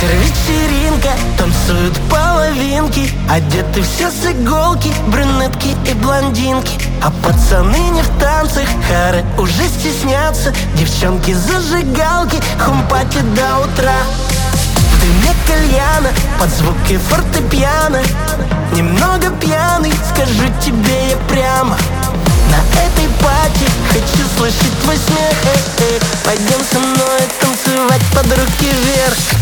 Вечер, вечеринка, танцуют половинки, одеты все с иголки, брюнетки и блондинки. А пацаны не в танцах, хары уже стеснятся. Девчонки зажигалки, хумпати до утра. В дыме кальяна, под звуки фортепиано, немного пьяный, скажу тебе я прямо. На этой пати хочу слышать твой смех. Пойдем со мной танцевать под руки вверх.